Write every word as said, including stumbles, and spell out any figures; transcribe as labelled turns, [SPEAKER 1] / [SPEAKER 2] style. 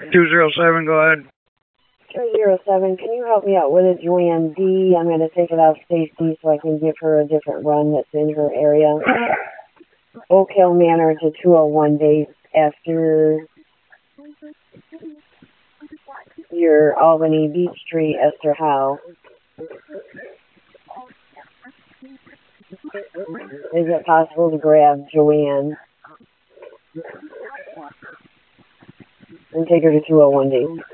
[SPEAKER 1] two zero seven, go ahead.
[SPEAKER 2] two zero seven, can you help me out with a Joanne D? I'm going to take it out of safety so I can give her a different run that's in her area. Oak Hill Manor to two oh one days after your Albany Beach Street, Esther Howe. Is it possible to grab Joanne and take her to two oh one days?